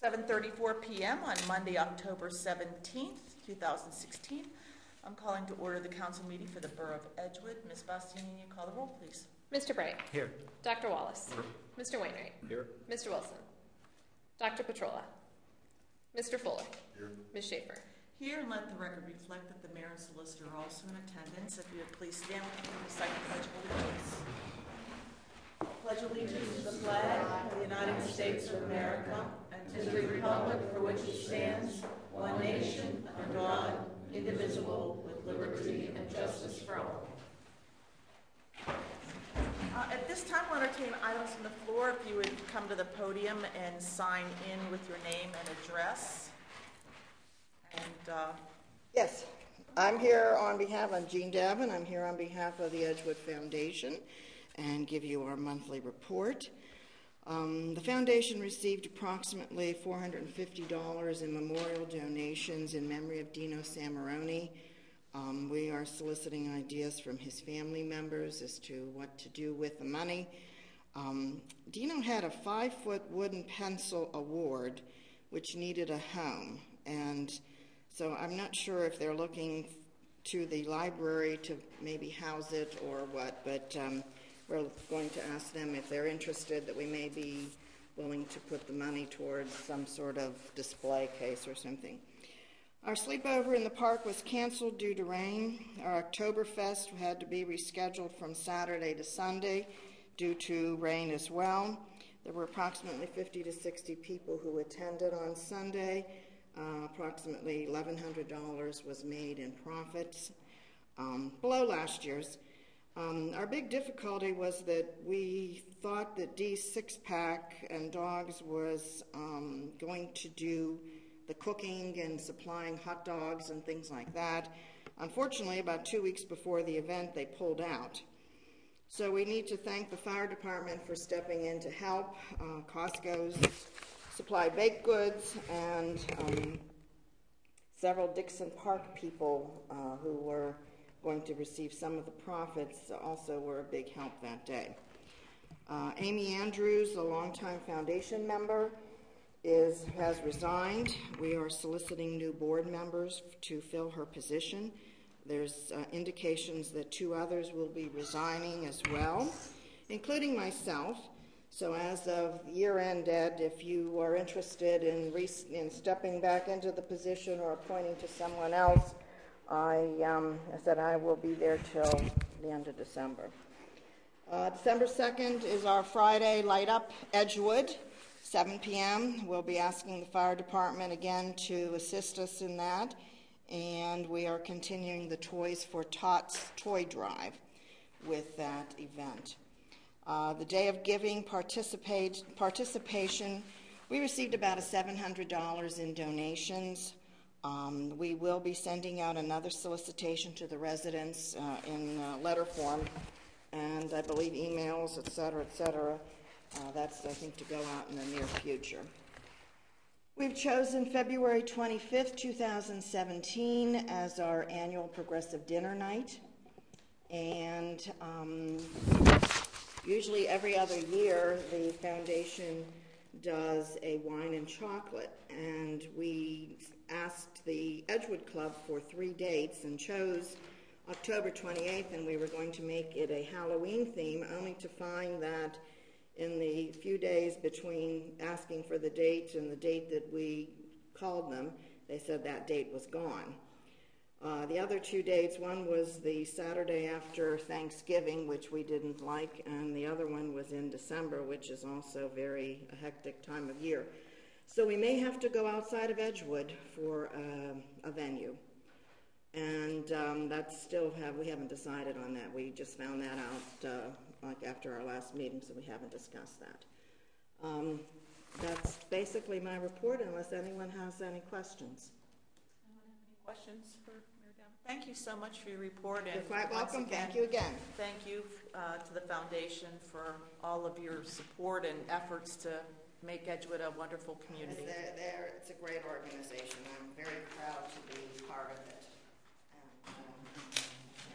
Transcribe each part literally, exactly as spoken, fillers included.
seven thirty-four p m on Monday, October seventeenth, two thousand sixteen. I'm calling to order the council meeting for the Borough of Edgewood. Miz Bastianini, you call the roll, please. Mister Bright. Here. Doctor Wallace. Here. Mister Wainwright. Here. Mister Wilson. Doctor Petrola. Mister Fuller. Here. Miz Schaefer. Here, and let the record reflect that the mayor and solicitor are also in attendance. If you would please stand with me and recite the Pledge of Allegiance. Pledge allegiance to the flag of the United States of America and to the republic for which it stands, one nation, under God, indivisible, with liberty and justice for all. Uh, at this time, we'll entertain items from the floor. If you would come to the podium and sign in with your name and address. And uh, yes, I'm here on behalf, I'm Jean Davin, I'm here on behalf of the Edgewood Foundation and give you our monthly report. Um, the foundation received approximately four hundred fifty dollars in memorial donations in memory of Dino Samaroni. Um, we are soliciting ideas from his family members as to what to do with the money. Um, Dino had a five-foot wooden pencil award which needed a home, and so I'm not sure if they're looking to the library to maybe house it or what, but um, we're going to ask them if they're interested, that we may be willing to put the money towards some sort of display case or something. Our sleepover in the park was canceled due to rain. Our Oktoberfest had to be rescheduled from Saturday to Sunday due to rain as well. There were approximately fifty to sixty people who attended on Sunday. Uh, approximately eleven hundred dollars was made in profits, um, below last year's. Um, our big difficulty was that we thought that D's Six Pack and Dogs was um, going to do the cooking and supplying hot dogs and things like that. Unfortunately, about two weeks before the event, they pulled out. So we need to thank the fire department for stepping in to help. Uh, Costco's supplied baked goods, and um, several Dixon Park people uh, who were going to receive some of the profits also were a big help that day. Uh, Amy Andrews, a longtime foundation member, is has resigned. We are soliciting new board members to fill her position. There's uh, indications that two others will be resigning as well, including myself. So as of year-end, Ed, if you are interested in, re- in stepping back into the position or appointing to someone else, I, um, I said I will be there till the end of December. Uh, December second is our Friday Light Up Edgewood, seven p m We'll be asking the fire department again to assist us in that, and we are continuing the Toys for Tots toy drive with that event. Uh, the Day of Giving participate, participation, we received about a seven hundred dollars in donations. Um, we will be sending out another solicitation to the residents uh, in uh, letter form, and I believe emails, et cetera, et cetera. Uh, that's, I think, to go out in the near future. We've chosen February twenty-fifth, two thousand seventeen as our annual progressive dinner night, and um, usually every other year, the foundation does a wine and chocolate, and we asked the Edgewood Club for three dates and chose October twenty-eighth, and we were going to make it a Halloween theme, only to find that in the few days between asking for the date and the date that we called them, they said that date was gone. Uh, the other two dates, one was the Saturday after Thanksgiving, which we didn't like, and the other one was in December, which is also very a hectic time of year. So we may have to go outside of Edgewood for uh, a venue. And um, that's still, have we haven't decided on that. We just found that out uh, like after our last meeting, so we haven't discussed that. Um, that's basically my report, unless anyone has any questions. Anyone have any questions for Mayor Davin? Thank you so much for your report. And you're quite welcome. Again, thank you again. Thank you uh, to the foundation for all of your support and efforts to make Edgewood a wonderful community. They're, they're, it's a great organization. I'm very proud to be part of it. And, um,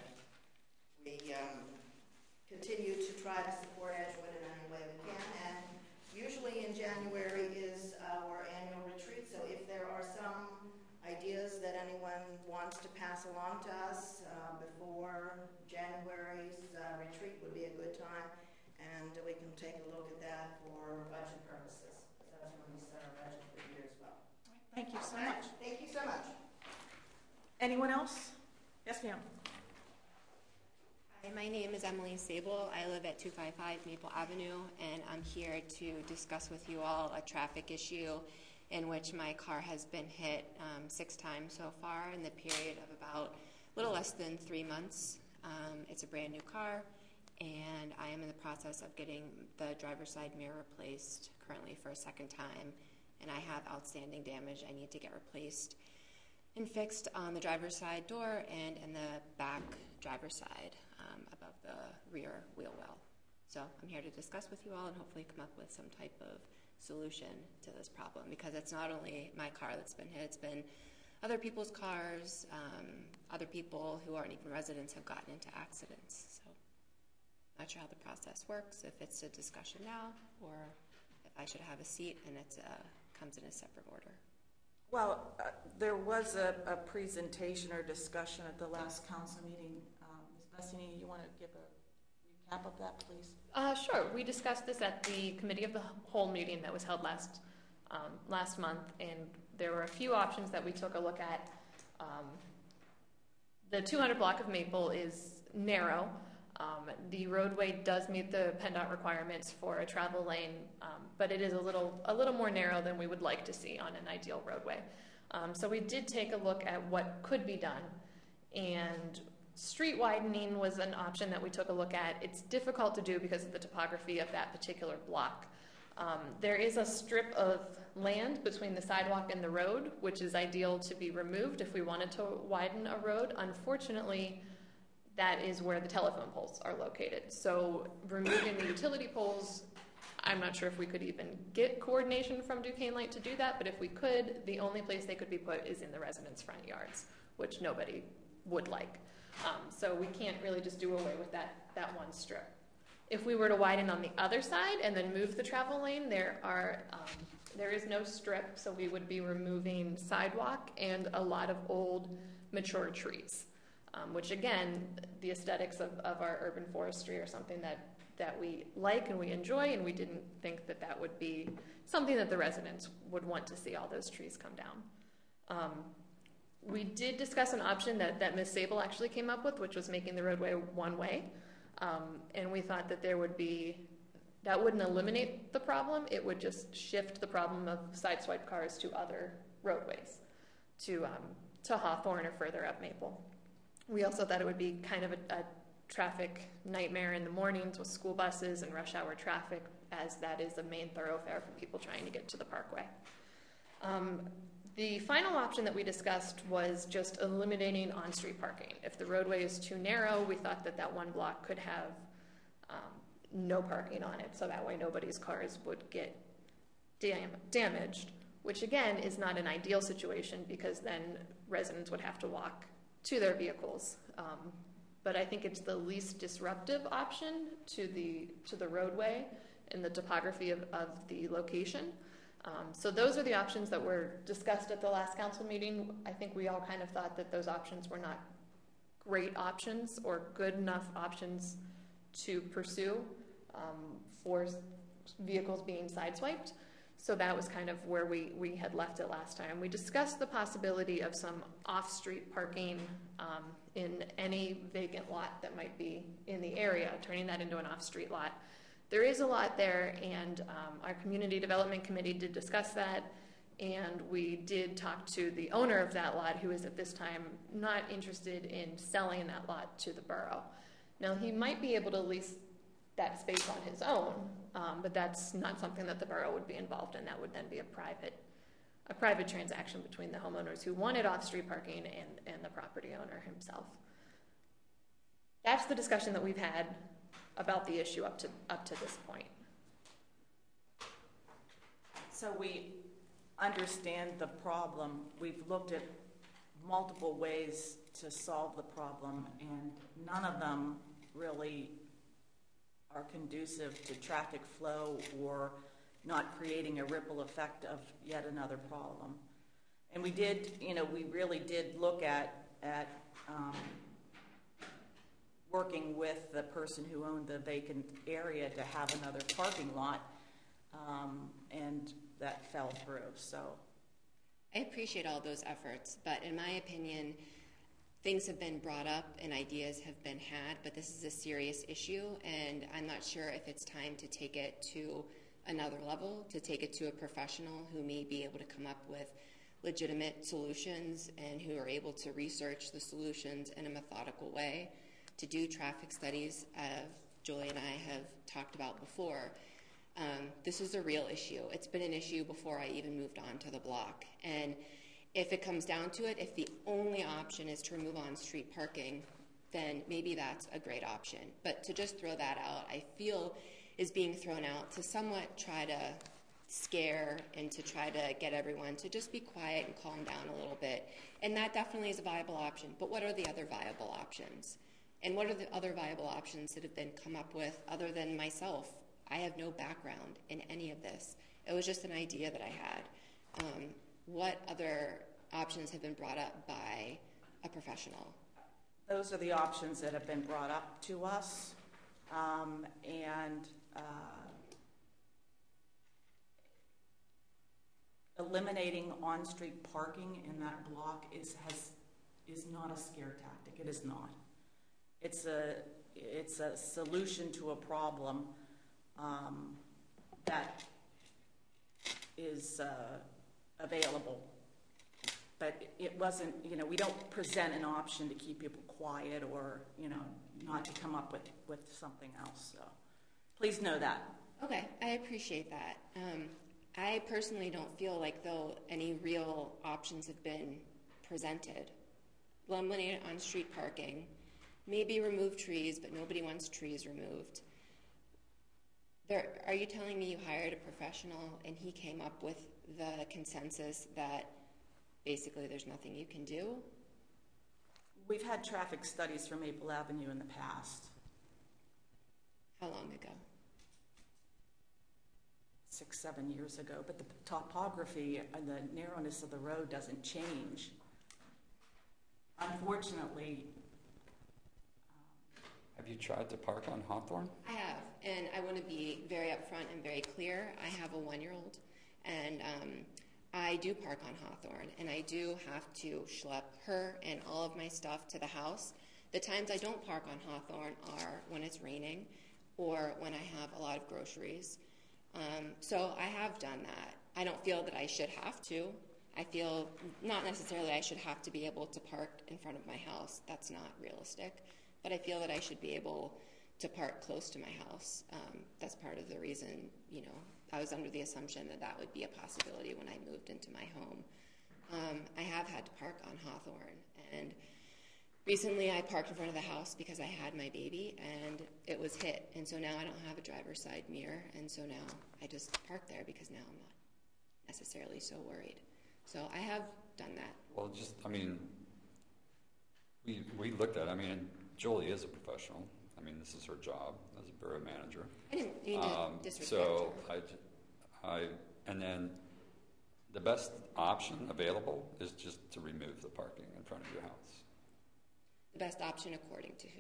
we um, continue to try to support Edgewood in any way we can, and usually in January is our annual take a look at that for budget purposes. That's when we set our budget for the year as well. Thank you so All right, much. thank you so much. Anyone else? Yes, ma'am. Hi, my name is Emily Sable. I live at two five five Maple Avenue, and I'm here to discuss with you all a traffic issue in which my car has been hit um, six times so far in the period of about a little less than three months. Um, it's a brand new car, and I am in the process of getting the driver's side mirror replaced currently for a second time, and I have outstanding damage I need to get replaced and fixed on the driver's side door and in the back driver's side um, above the rear wheel well. So I'm here to discuss with you all and hopefully come up with some type of solution to this problem, because it's not only my car that's been hit, it's been other people's cars, um, other people who aren't even residents have gotten into accidents. So I'm not sure how the process works, if it's a discussion now or if I should have a seat and it uh, comes in a separate order. Well, uh, there was a, a presentation or discussion at the last council meeting. Um, Miz Bessini, you want to give a recap of that, please? Uh, sure. We discussed this at the Committee of the Whole meeting that was held last um, last month, and there were a few options that we took a look at. Um, the two hundred block of Maple is narrow. Um, the roadway does meet the PennDOT requirements for a travel lane, um, but it is a little a little more narrow than we would like to see on an ideal roadway. Um, so we did take a look at what could be done, and street widening was an option that we took a look at. It's difficult to do because of the topography of that particular block. Um, there is a strip of land between the sidewalk and the road, which is ideal to be removed if we wanted to widen a road. Unfortunately, that is where the telephone poles are located. So removing the utility poles, I'm not sure if we could even get coordination from Duquesne Light to do that, but if we could, the only place they could be put is in the residents' front yards, which nobody would like. Um, so we can't really just do away with that, that one strip. If we were to widen on the other side and then move the travel lane, there are um, there is no strip, so we would be removing sidewalk and a lot of old, mature trees, um, which again, the aesthetics of, of our urban forestry are something that, that we like and we enjoy, and we didn't think that that would be something that the residents would want to see all those trees come down. Um, we did discuss an option that, that Miz Sable actually came up with, which was making the roadway one-way. Um, and we thought that there would be, that wouldn't eliminate the problem, it would just shift the problem of sideswipe cars to other roadways, to, um, to Hawthorne or further up Maple. We also thought it would be kind of a, a traffic nightmare in the mornings with school buses and rush hour traffic, as that is the main thoroughfare for people trying to get to the parkway. Um, The final option that we discussed was just eliminating on-street parking. If the roadway is too narrow, we thought that that one block could have um, no parking on it, so that way nobody's cars would get dam damaged, which again is not an ideal situation because then residents would have to walk to their vehicles. Um, but I think it's the least disruptive option to the, to the roadway and the topography of, of the location. Um, so those are the options that were discussed at the last council meeting. I think we all kind of thought that those options were not great options or good enough options to pursue um, for vehicles being sideswiped. So that was kind of where we, we had left it last time. We discussed the possibility of some off-street parking um, in any vacant lot that might be in the area, turning that into an off-street lot. There is a lot there, and um, our Community Development Committee did discuss that, and we did talk to the owner of that lot, who is at this time not interested in selling that lot to the borough. Now, he might be able to lease that space on his own, um, but that's not something that the borough would be involved in. That would then be a private, a private transaction between the homeowners who wanted off-street parking and, and the property owner himself. That's the discussion that we've had about the issue up to up to this point. So we understand the problem. We've looked at multiple ways to solve the problem, and none of them really are conducive to traffic flow or not creating a ripple effect of yet another problem. And we did, you know, we really did look at at um, working with the person who owned the vacant area to have another parking lot, um, and that fell through, so. I appreciate all those efforts, but in my opinion, things have been brought up and ideas have been had, but this is a serious issue, and I'm not sure if it's time to take it to another level, to take it to a professional who may be able to come up with legitimate solutions and who are able to research the solutions in a methodical way, to do traffic studies, as Julie and I have talked about before. Um, this is a real issue. It's been an issue before I even moved on to the block. And if it comes down to it, if the only option is to remove on-street parking, then maybe that's a great option. But to just throw that out, I feel is being thrown out to somewhat try to scare and to try to get everyone to just be quiet and calm down a little bit. And that definitely is a viable option. But what are the other viable options? And what are the other viable options that have been come up with other than myself? I have no background in any of this. It was just an idea that I had. Um, what other options have been brought up by a professional? Those are the options that have been brought up to us, um, and uh, eliminating on-street parking in that block is has is not a scare tactic. It is not. It's a it's a solution to a problem um, that is uh, available. But it wasn't, you know, we don't present an option to keep people quiet or, you know, not to come up with, with something else. So please know that. Okay, I appreciate that. Um, I personally don't feel like though any real options have been presented. Eliminate on-street parking, maybe remove trees, but nobody wants trees removed. There, are you telling me you hired a professional and he came up with the consensus that basically there's nothing you can do? We've had traffic studies for Maple Avenue in the past. How long ago? Six, seven years ago, but the topography and the narrowness of the road doesn't change. Unfortunately. Have you tried to park on Hawthorne? I have, and I want to be very upfront and very clear. I have a one-year-old, and um, I do park on Hawthorne, and I do have to schlep her and all of my stuff to the house. The times I don't park on Hawthorne are when it's raining or when I have a lot of groceries. Um, so I have done that. I don't feel that I should have to. I feel not necessarily I should have to be able to park in front of my house. That's not realistic. But I feel that I should be able to park close to my house. Um, that's part of the reason, you know, I was under the assumption that that would be a possibility when I moved into my home. Um, I have had to park on Hawthorne, and recently I parked in front of the house because I had my baby, and it was hit, and so now I don't have a driver's side mirror, and so now I just park there because now I'm not necessarily so worried. So I have done that. Well, just, I mean, we we looked at it. I mean, Julie is a professional. I mean, this is her job as a borough manager. I didn't mean to um, disrespect So her. I, I, and then the best option available is just to remove the parking in front of your house. The best option according to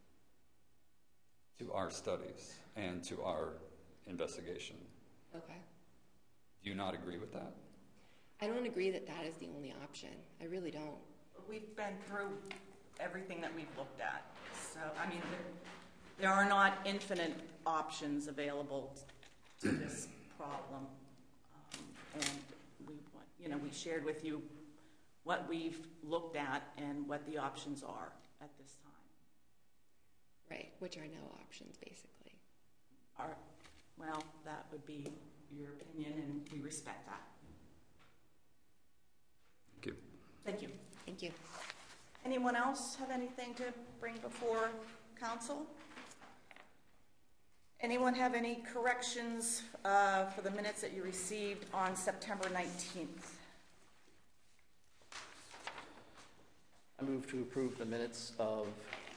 who? To our studies and to our investigation. Okay. Do you not agree with that? I don't agree that that is the only option. I really don't. We've been through everything that we've looked at. So, I mean, there, there are not infinite options available to this problem. Um, and we, you know, we shared with you what we've looked at and what the options are at this time. Right, which are no options, basically. Our, well, that would be your opinion, and we respect that. Thank you. Thank you. Thank you. Anyone else have anything to bring before council? Anyone have any corrections uh, for the minutes that you received on September nineteenth? I move to approve the minutes of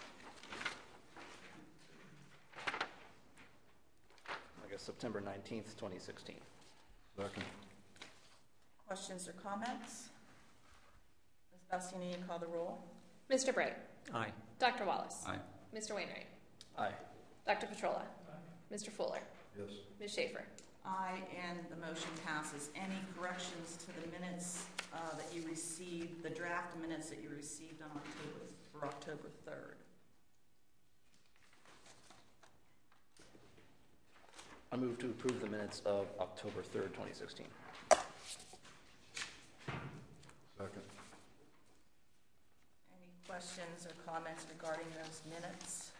I guess September nineteenth, twenty sixteen. Second. Questions or comments? Miz Bastianini, call the roll. Mister Bright. Aye. Doctor Wallace. Aye. Mister Wainwright? Aye. Doctor Petrola? Mister Fuller? Yes. Miz Schaefer? Aye, and the motion passes. Any corrections to the minutes uh, that you received, the draft minutes that you received on October, for October third? I move to approve the minutes of October third, twenty sixteen. Second. Any questions or comments regarding those minutes?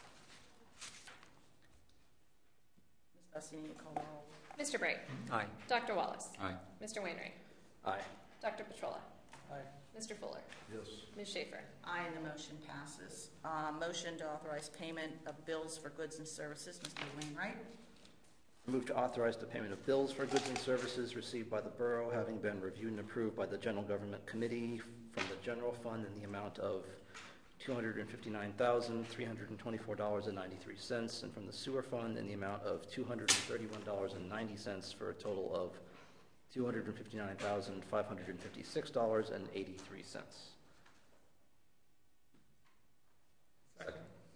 Miz Bussini, you call the roll. Mister Bright? Aye. Doctor Wallace? Aye. Mister Wainwright? Aye. Doctor Petrola? Aye. Mister Fuller? Yes. Miz Schaefer? Aye, and the motion passes. Uh, motion to authorize payment of bills for goods and services. Mister Wainwright? I move to authorize the payment of bills for goods and services received by the borough, having been reviewed and approved by the General Government Committee from the general fund in the amount of two hundred fifty-nine thousand, three hundred twenty-four dollars and ninety-three cents, and from the sewer fund in the amount of two hundred thirty-one dollars and ninety cents, for a total of two hundred fifty-nine thousand, five hundred fifty-six dollars and eighty-three cents. Second.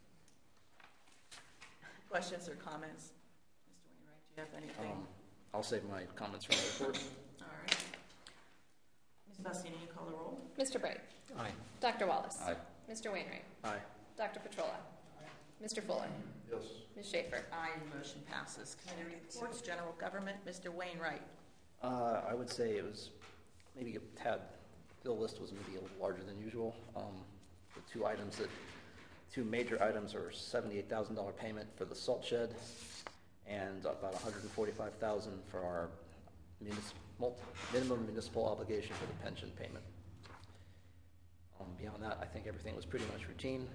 Questions or comments? Mister Wainwright, do you have anything? Um, I'll save my comments from the report. All right. Miz Bussini, you call the roll. Mister Bright? Aye. Doctor Wallace? Aye. Mister Wainwright? Aye. Doctor Petrola? Mister Fuller? Yes. Miz Schaefer? Aye, and motion passes. Committee reports, general government, Mister Wainwright. Uh, I would say it was maybe a tad, the list was maybe a little larger than usual. Um, the two items that, two major items are seventy-eight thousand dollars payment for the salt shed and about one hundred forty-five thousand dollars for our municipal, minimum municipal obligation for the pension payment. Um, beyond that, I think everything was pretty much routine.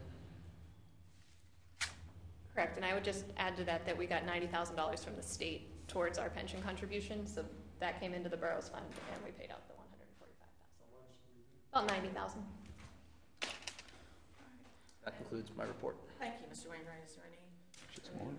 Correct, and I would just add to that that we got ninety thousand dollars from the state towards our pension contribution, so that came into the borough's fund, and we paid out the one hundred forty-five thousand dollars. About ninety thousand dollars. That concludes my report. Thank you, Mister Wainwright. Is there any? Just one.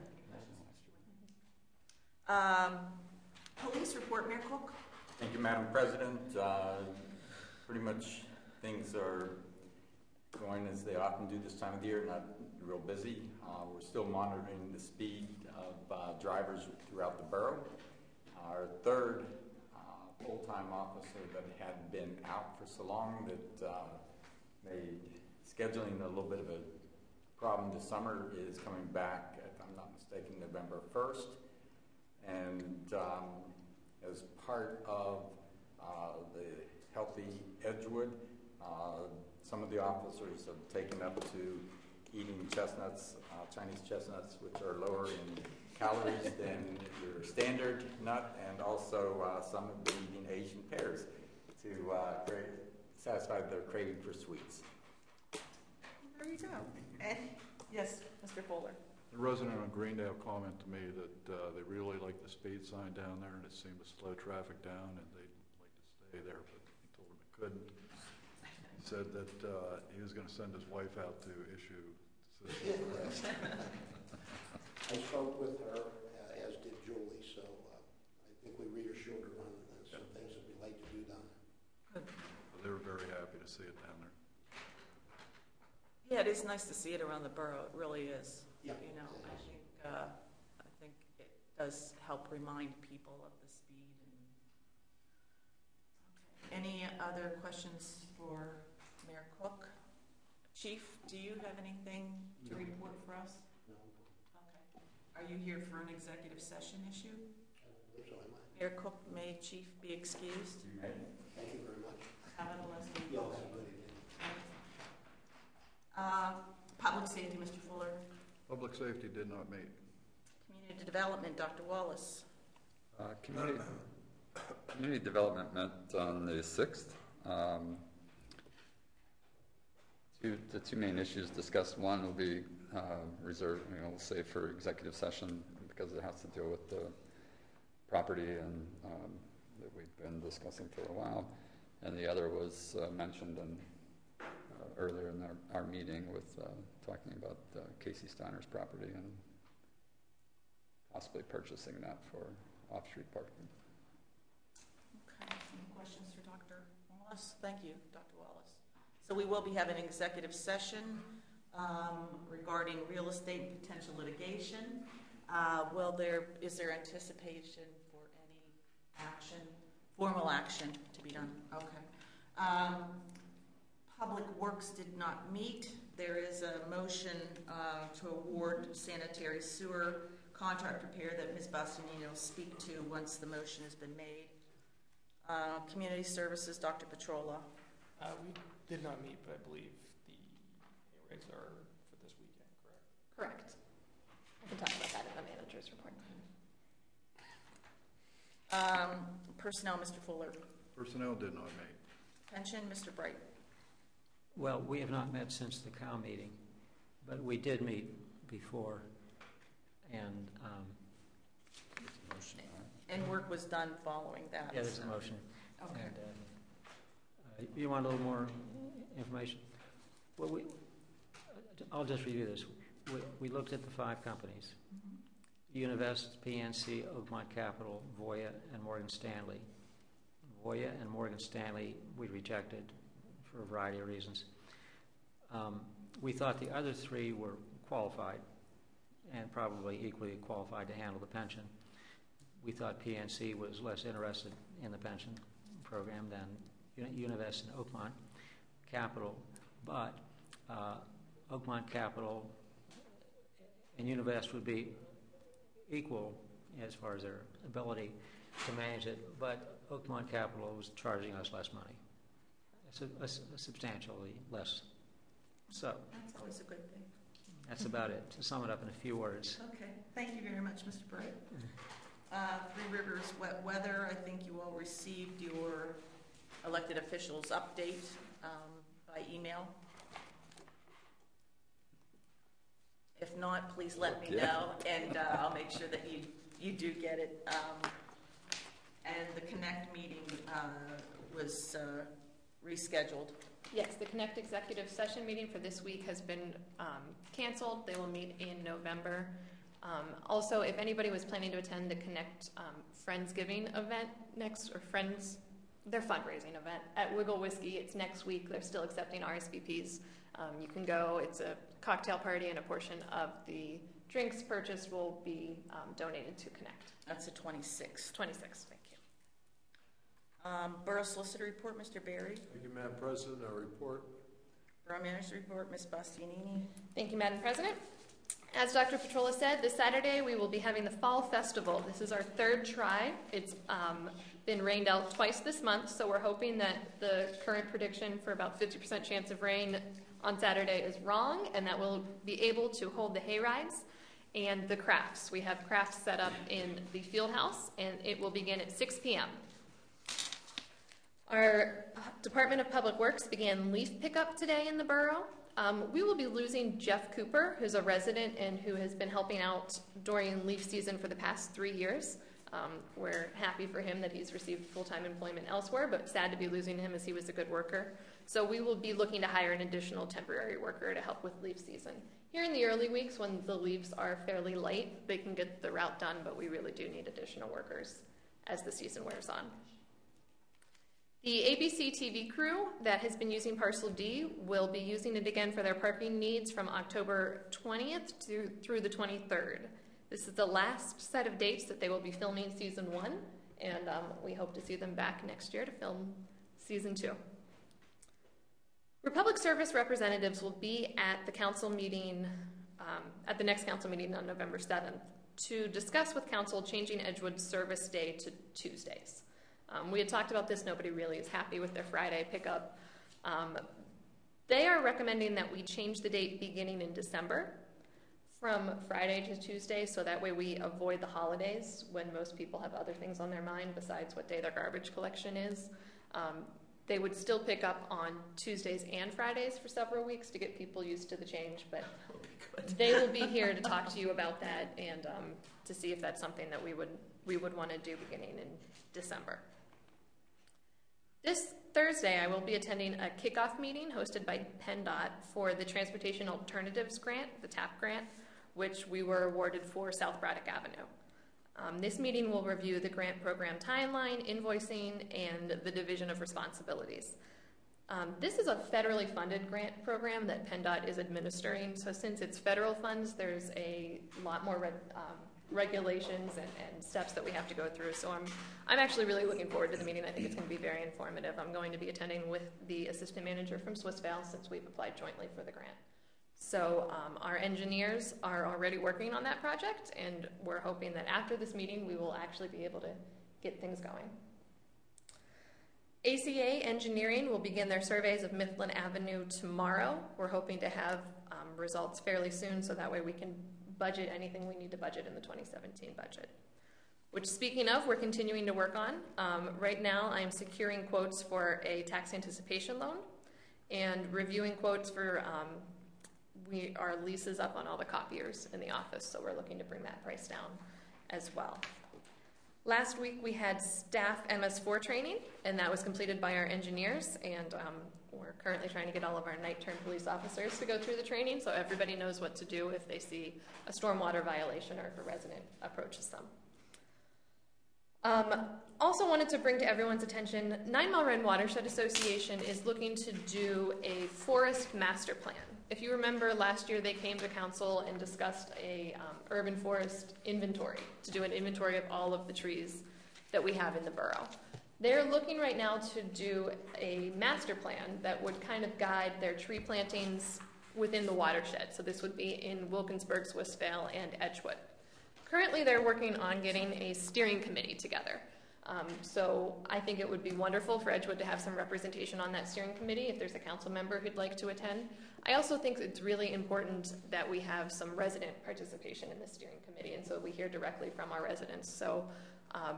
Um, police report, Mayor Cook. Thank you, Madam President. Uh, pretty much things are going as they often do this time of the year, not real busy. Uh, we're still monitoring the speed of uh, drivers throughout the borough. Our third uh, full-time officer that had been out for so long that uh, made scheduling a little bit of a problem this summer is coming back, if I'm not mistaken, November first. And um, as part of uh, the Healthy Edgewood, uh, some of the officers have taken up to eating chestnuts, uh, Chinese chestnuts, which are lower in calories than your standard nut, and also uh, some have been eating Asian pears to uh, create, satisfy their craving for sweets. There you go. And, yes, Mister Fuller. The resident on Greendale commented to me that uh, they really like the speed sign down there, and it seemed to slow traffic down, and they'd like to stay there, but he told them it couldn't. He said that uh, he was going to send his wife out to issue decisions. I spoke with her, uh, as did Julie, so uh, I think we reassured her on uh, some things that we'd like to do down there. Good. But they were very happy to see it down there. Yeah, it is nice to see it around the borough. It really is. Yeah, You know, it I is. think, uh, I think it does help remind people of the speed. And okay. Any other questions for Mayor Cook? Chief, do you have anything to report for us? No, Okay. Are you here for an executive session issue? I don't believe so, am I? Mayor Cook, may Chief be excused? You may. Thank you very much. Have a blessed You day. all have a good evening. Uh, Public safety, Mister Fuller. Public safety did not meet. Community development, Doctor Wallace. Uh, community, community development met on the sixth. Um, two, the two main issues discussed. One will be uh, reserved, you know, we'll save for executive session because it has to deal with the property and um, that we've been discussing for a while. And the other was uh, mentioned in, uh, earlier in our, our meeting with uh, talking about uh, Casey Steiner's property and possibly purchasing that for off-street parking. Okay, any questions for Doctor Wallace? Thank you, Doctor Wallace. So we will be having an executive session um, regarding real estate and potential litigation. Uh, will there, is there anticipation for any action, formal action to be done? Okay. Um, Public Works did not meet. There is a motion uh, to award sanitary sewer contract repair that Miz Bastianini will speak to once the motion has been made. Uh, Community Services, Doctor Petrola. Uh, we did not meet, but I believe the pay rates are for this weekend, correct? Correct. I can talk about that in the manager's report. Um, Personnel, Mister Fuller. Personnel did not meet. Pension, Mister Bright. Well, we have not met since the cow meeting, but we did meet before, and um, And work was done following that. yeah, there's so. a motion. Okay. And, uh, uh, you want a little more information? Well, we, I'll just review this. We, we looked at the five companies: mm-hmm. Univest, P N C, Oakmont Capital, Voya, and Morgan Stanley. Voya and Morgan Stanley we rejected for a variety of reasons. Um, we thought the other three were qualified and probably equally qualified to handle the pension. We thought P N C was less interested in the pension program than Univest and Oakmont Capital, but uh, Oakmont Capital and Univest would be equal as far as their ability to manage it, but Oakmont Capital was charging us less money. It's a, a, a substantially less. So that's always a good thing. That's about it. To sum it up in a few words. Okay. Thank you very much, Mister Bright. Uh, Three Rivers Wet Weather. I think you all received your elected officials update um, by email. If not, please let me know, and uh, I'll make sure that you you do get it. Um, and the Connect meeting uh, was uh, rescheduled. Yes, the Connect executive session meeting for this week has been um, canceled. They will meet in November. Um, also, if anybody was planning to attend the Connect um, Friendsgiving event next, or Friends, their fundraising event at Wiggle Whiskey, it's next week. They're still accepting R S V Ps. Um, you can go. It's a cocktail party, and a portion of the drinks purchased will be um, donated to Connect. That's the twenty-sixth. twenty-sixth, thank you. Um, Borough Solicitor Report, Mister Berry. Thank you, Madam President. Our report. Borough Manager's Report, Miz Bastianini. Thank you, Madam President. As Doctor Petrola said, this Saturday we will be having the Fall Festival. This is our third try. It's um, been rained out twice this month, so we're hoping that the current prediction for about fifty percent chance of rain on Saturday is wrong, and that we'll be able to hold the hay rides and the crafts. We have crafts set up in the field house, and it will begin at six p.m. Our Department of Public Works began leaf pickup today in the borough. Um, we will be losing Jeff Cooper, who's a resident and who has been helping out during leaf season for the past three years. Um, we're happy for him that he's received full-time employment elsewhere, but sad to be losing him as he was a good worker. So we will be looking to hire an additional temporary worker to help with leaf season. Here in the early weeks when the leaves are fairly light, they can get the route done, but we really do need additional workers as the season wears on. The A B C T V crew that has been using Parcel D will be using it again for their parking needs from October twentieth to, through the twenty-third. This is the last set of dates that they will be filming season one, and um, we hope to see them back next year to film season two. Republic Service representatives will be at the council meeting, um, at the next council meeting on November seventh to discuss with council changing Edgewood's service day to Tuesdays. Um, we had talked about this. Nobody really is happy with their Friday pickup. Um, they are recommending that we change the date beginning in December from Friday to Tuesday, so that way we avoid the holidays when most people have other things on their mind besides what day their garbage collection is. Um, they would still pick up on Tuesdays and Fridays for several weeks to get people used to the change, but they will be here to talk to you about that and um, to see if that's something that we would we would want to do beginning in December. This Thursday, I will be attending a kickoff meeting hosted by PennDOT for the Transportation Alternatives Grant, the TAP grant, which we were awarded for South Braddock Avenue. Um, this meeting will review the grant program timeline, invoicing, and the division of responsibilities. Um, this is a federally funded grant program that PennDOT is administering, so since it's federal funds, there's a lot more reg, um, regulations and, and steps that we have to go through. So I'm, I'm actually really looking forward to the meeting. I think it's going to be very informative. I'm going to be attending with the assistant manager from Swissvale since we've applied jointly for the grant. So um, our engineers are already working on that project, and we're hoping that after this meeting we will actually be able to get things going. A C A Engineering will begin their surveys of Mifflin Avenue tomorrow. We're hoping to have um, results fairly soon, so that way we can budget anything we need to budget in the twenty seventeen budget. Which, speaking of, we're continuing to work on. Um, right now I'm securing quotes for a tax anticipation loan and reviewing quotes for um, we our lease is up on all the copiers in the office, so we're looking to bring that price down as well. Last week we had staff M S four training, and that was completed by our engineers, and um, we're currently trying to get all of our night-term police officers to go through the training so everybody knows what to do if they see a stormwater violation or if a resident approaches them. Um, also wanted to bring to everyone's attention, Nine Mile Run Watershed Association is looking to do a forest master plan. If you remember, last year they came to council and discussed a um, urban forest inventory, to do an inventory of all of the trees that we have in the borough. They're looking right now to do a master plan that would kind of guide their tree plantings within the watershed. So this would be in Wilkinsburg, Swissvale, and Edgewood. Currently they're working on getting a steering committee together. Um, so I think it would be wonderful for Edgewood to have some representation on that steering committee if there's a council member who'd like to attend. I also think it's really important that we have some resident participation in the steering committee, and so we hear directly from our residents. So um,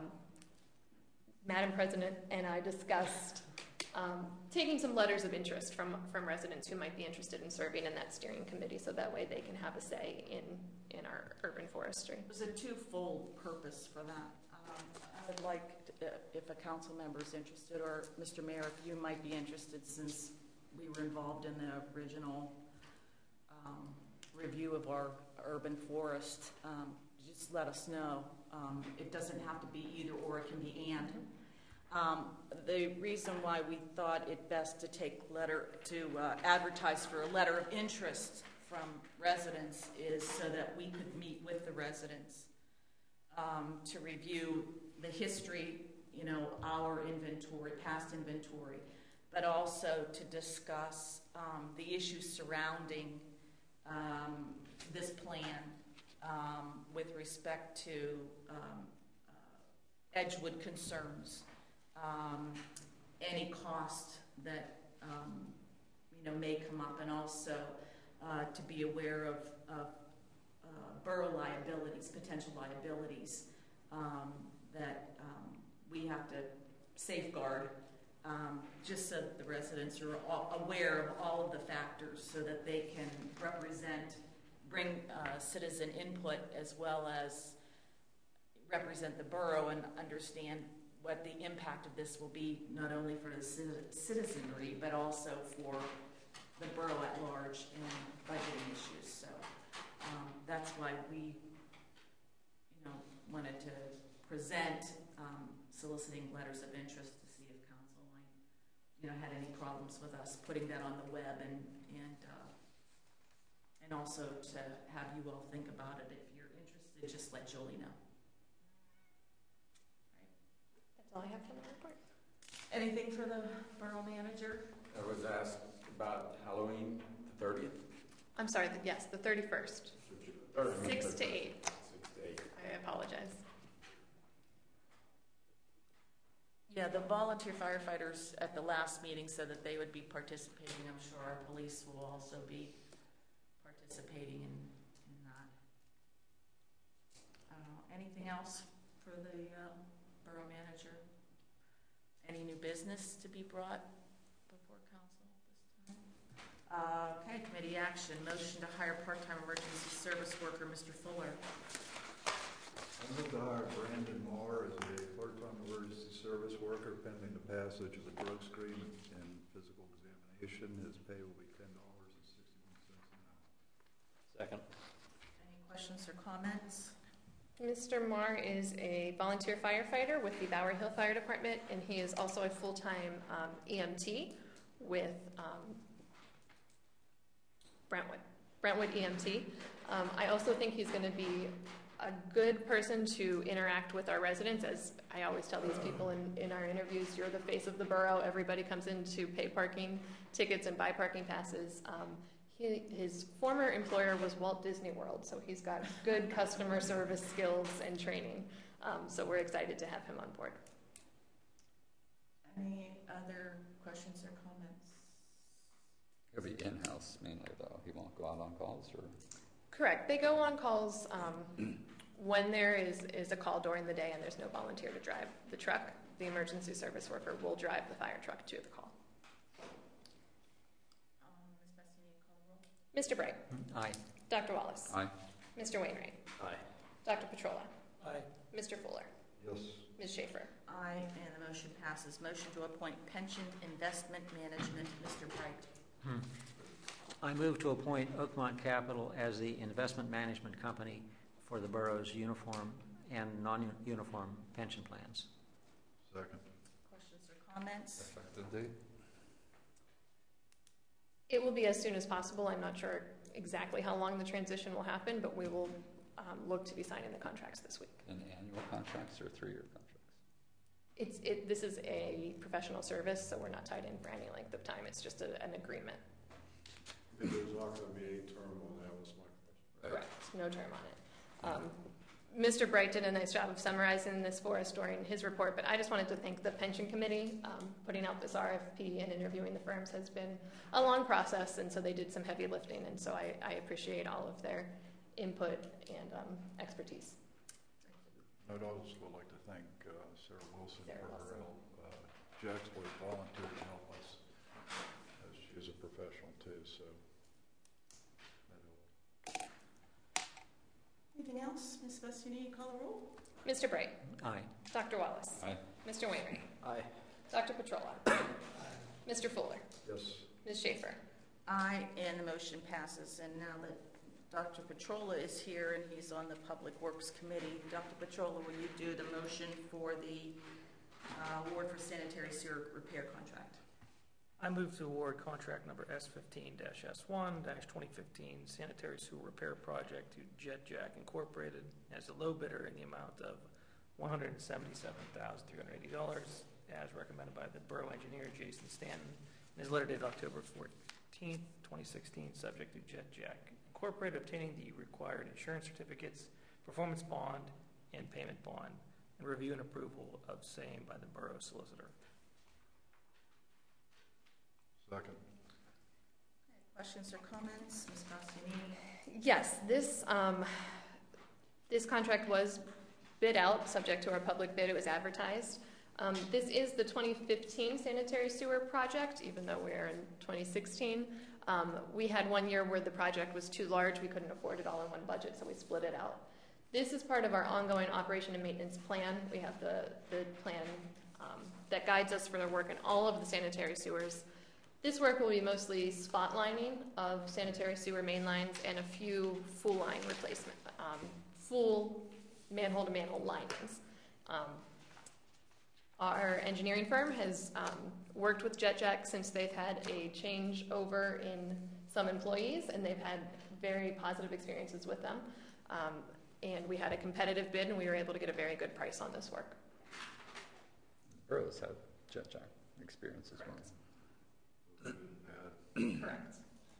Madam President and I discussed um, taking some letters of interest from, from residents who might be interested in serving in that steering committee, so that way they can have a say in, in our urban forestry. There's a twofold purpose for that. Um, I would like, to, uh, if a council member is interested, or Mister Mayor, if you might be interested, since we were involved in the original um, review of our urban forest, um, just let us know. Um, it doesn't have to be either or, it can be and. Um, the reason why we thought it best to take letter, to uh, advertise for a letter of interest from residents is so that we could meet with the residents um, to review the history, you know, our inventory, past inventory, but also to discuss um, the issues surrounding um, this plan um, with respect to um, uh, Edgewood concerns, um, any cost that um, you know may come up, and also uh, to be aware of, of uh, borough liabilities, potential liabilities um, that um, we have to safeguard. Um, just so that the residents are all aware of all of the factors so that they can represent, bring uh, citizen input as well as represent the borough and understand what the impact of this will be, not only for the citizenry, but also for the borough at large and budgeting issues. So um, that's why we you know, wanted to present um, soliciting letters of interest you know, had any problems with us putting that on the web, and and uh, and also to have you all think about it. If you're interested, just let Julie know. Right. That's all I have for the report. Anything for the borough manager? I was asked about Halloween, the thirtieth. I'm sorry. The, yes, the thirty-first. Six to eight. Six to eight. I apologize. Yeah, the volunteer firefighters at the last meeting said that they would be participating. I'm sure our police will also be participating in, in that. Uh, anything else for the uh, borough manager? Any new business to be brought before council this time? Uh, okay, committee action. Motion to hire part-time emergency service worker, Mister Fuller. I move to hire Brandon Moore as a part-time emergency service worker pending the passage of the drug screen and physical examination. His pay will be ten dollars and sixty-one cents an hour. Second. Any questions or comments? Mister Marr is a volunteer firefighter with the Bowery Hill Fire Department, and he is also a full-time um, E M T with um, Brentwood, Brentwood E M T. Um, I also think he's going to be a good person to interact with our residents. As I always tell these people in, in our interviews, you're the face of the borough. Everybody comes in to pay parking tickets and buy parking passes. Um, he, his former employer was Walt Disney World, so he's got good customer service skills and training. Um, so we're excited to have him on board. Any other questions or comments? He'll be in-house mainly, though. He won't go out on calls, or? Correct. They go on calls um, when there is, is a call during the day and there's no volunteer to drive the truck. The emergency service worker will drive the fire truck to the call. Um, Miz Bassini, call the roll. Mister Bright. Aye. Doctor Wallace. Aye. Mister Wainwright. Aye. Doctor Petrola. Aye. Mister Fuller. Yes. Miz Schaefer. Aye, and the motion passes. Motion to appoint pension investment management, Mister Bright. Hmm. I move to appoint Oakmont Capital as the investment management company for the borough's uniform and non-uniform pension plans. Second. Questions or comments? Effective date? It will be as soon as possible. I'm not sure exactly how long the transition will happen, but we will um, look to be signing the contracts this week. In annual contracts or three-year contracts? It's, it, this is a professional service, so we're not tied in for any length of time. It's just a, an agreement. There's not going to be any term on that, was my question. Correct. No term on it. Um, Mister Bright did a nice job of summarizing this for us during his report, but I just wanted to thank the pension committee. Um, putting out this R F P and interviewing the firms has been a long process, and so they did some heavy lifting, and so I, I appreciate all of their input and um, expertise. I'd also like to thank uh, Sarah Wilson Sarah for Wilson. her help. Uh, she actually volunteered to help us, as she is a professional too, so that helped. Anything else? Miz Bassini, call the roll. Mister Bright. Aye. Doctor Wallace. Aye. Mister Wainwright. Aye. Doctor Petrola. Mister Fuller. Yes. Miz Schaefer. Aye, and the motion passes. And now that Doctor Petrola is here and he's on the Public Works Committee, Doctor Petrola, will you do the motion for the uh, award for sanitary sewer repair contract? I move to award contract number S fifteen S one twenty fifteen sanitary sewer repair project to Jet Jack Incorporated as the low bidder in the amount of one hundred seventy-seven thousand three hundred eighty dollars as recommended by the Borough Engineer Jason Stanton in his letter dated October fourteenth, twenty sixteen, subject to Jet Jack Incorporated obtaining the required insurance certificates, performance bond, and payment bond, and review and approval of same by the Borough Solicitor. Second. Questions or comments? Miz Bassini? Yes, this um, this contract was bid out, subject to our public bid. It was advertised. Um, this is the twenty fifteen sanitary sewer project, even though we're in twenty sixteen. Um, we had one year where the project was too large. We couldn't afford it all in one budget, so we split it out. This is part of our ongoing operation and maintenance plan. We have the, the plan um, that guides us for the work in all of the sanitary sewers. This work will be mostly spot lining of sanitary sewer main lines and a few full line replacement, um, full manhole to manhole linings. Um, our engineering firm has um, worked with Jet Jack since they've had a changeover in some employees, and they've had very positive experiences with them. Um, and we had a competitive bid, and we were able to get a very good price on this work. Boroughs have Jet Jack experience as well. Correct.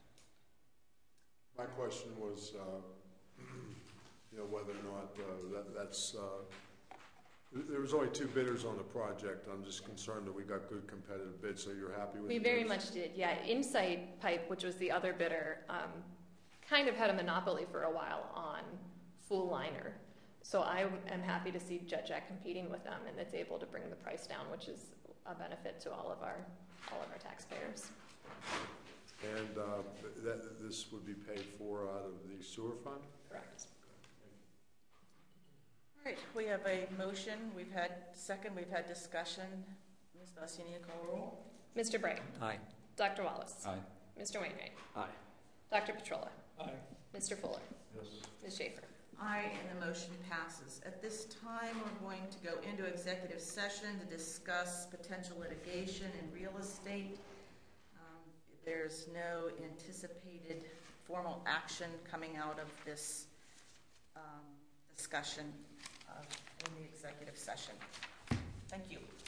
My question was, uh, you know, whether or not uh, that, that's, uh, there was only two bidders on the project. I'm just concerned that we got good competitive bids, so you're happy with We the very bids? much did, yeah. Insight Pipe, which was the other bidder, um, kind of had a monopoly for a while on full liner. So I am happy to see Jet Jack competing with them, and it's able to bring the price down, which is a benefit to all of our all of our taxpayers. And uh, that, this would be paid for out of the sewer fund? Correct. All right, we have a motion. We've had second. We've had discussion. Miz Bassini, call the roll. Mister Bright. Aye. Doctor Wallace. Aye. Mister Wainwright. Aye. Doctor Petrola. Aye. Mister Fuller. Yes. Miz Schaefer. Aye, and the motion passes. At this time, we're going to go into executive session to discuss potential litigation in real estate. there's no anticipated formal action coming out of this um, discussion uh, in the executive session. Thank you.